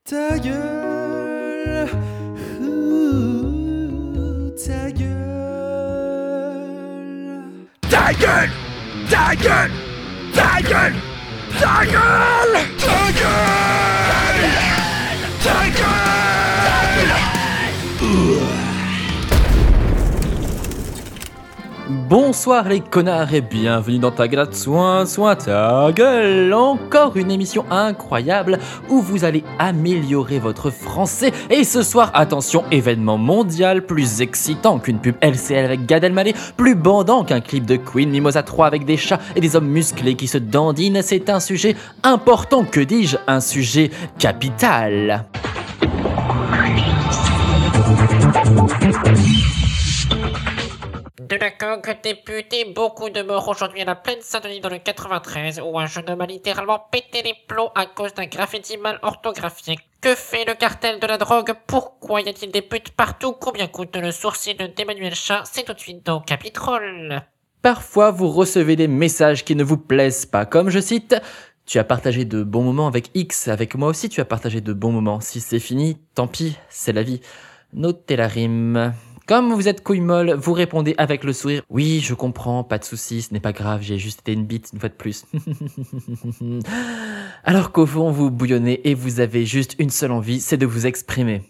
Ta gueule, ta gueule. Ta gueule! Ta gueule! Ta gueule! Ta gueule! Ta gueule! Ta gueule! Bonsoir les connards et bienvenue dans Ta gueule, soin ta gueule. Encore une émission incroyable où vous allez améliorer votre français. Et ce soir, attention, événement mondial plus excitant qu'une pub LCL avec Gad Elmaleh, plus bandant qu'un clip de Queen Mimosa 3 avec des chats et des hommes musclés qui se dandinent. C'est un sujet important, que dis-je, un sujet capital. De la coque des putes, beaucoup de morts aujourd'hui à la plaine Saint-Denis dans le 93 où un jeune homme a littéralement pété les plombs à cause d'un graffiti mal orthographié. Que fait le cartel de la drogue? Pourquoi y a-t-il des putes partout? Combien coûte le sourcil d'Emmanuel Chat? C'est tout de suite dans Capitrol. Parfois, vous recevez des messages qui ne vous plaisent pas, comme je cite « Tu as partagé de bons moments avec X, avec moi aussi tu as partagé de bons moments. Si c'est fini, tant pis, c'est la vie. » Notez la rime. Comme vous êtes couille molle, vous répondez avec le sourire « Oui, je comprends, pas de soucis, ce n'est pas grave, j'ai juste été une bite une fois de plus. » Alors qu'au fond, vous bouillonnez et vous avez juste une seule envie, c'est de vous exprimer.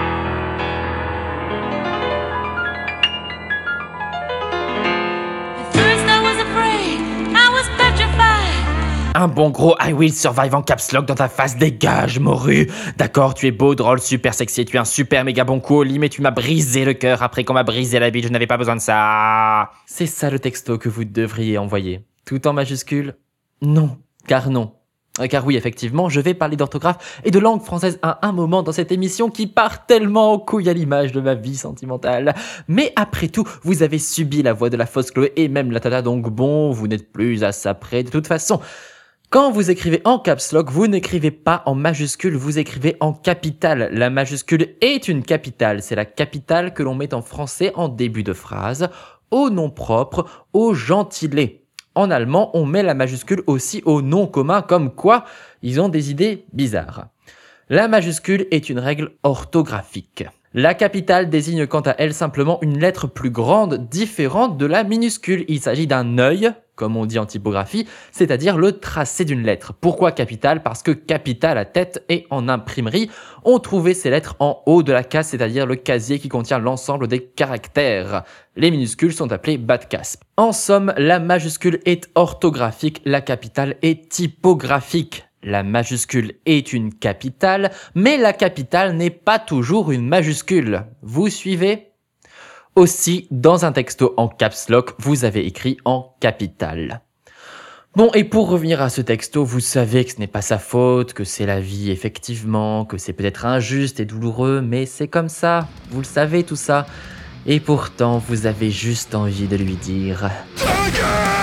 Un bon gros I will survive en caps lock dans ta face, dégage morue. D'accord, tu es beau, drôle, super sexy, tu es un super méga bon coup au lit, mais tu m'as brisé le cœur après qu'on m'a brisé la bite, je n'avais pas besoin de ça. C'est ça le texto que vous devriez envoyer. Tout en majuscule? Non, car non. Car oui, effectivement, je vais parler d'orthographe et de langue française à un moment dans cette émission qui part tellement en couille à l'image de ma vie sentimentale. Mais après tout, vous avez subi la voix de la fausse Chloé et même la tata, donc bon, vous n'êtes plus à ça près de toute façon. Quand vous écrivez en caps lock, vous n'écrivez pas en majuscule, vous écrivez en capitale. La majuscule est une capitale, c'est la capitale que l'on met en français en début de phrase, au nom propre, au gentilé. En allemand, on met la majuscule aussi au nom commun, comme quoi ils ont des idées bizarres. La majuscule est une règle orthographique. La capitale désigne quant à elle simplement une lettre plus grande, différente de la minuscule. Il s'agit d'un œil, comme on dit en typographie, c'est-à-dire le tracé d'une lettre. Pourquoi capitale? Parce que capital à tête et en imprimerie, on trouvait ces lettres en haut de la case, c'est-à-dire le casier qui contient l'ensemble des caractères. Les minuscules sont appelées bas de case. En somme, la majuscule est orthographique, la capitale est typographique. La majuscule est une capitale, mais la capitale n'est pas toujours une majuscule. Vous suivez? Aussi, dans un texto en caps lock, vous avez écrit en capitale. Bon, et pour revenir à ce texto, vous savez que ce n'est pas sa faute, que c'est la vie effectivement, que c'est peut-être injuste et douloureux, mais c'est comme ça, vous le savez tout ça. Et pourtant, vous avez juste envie de lui dire... Ta gueule!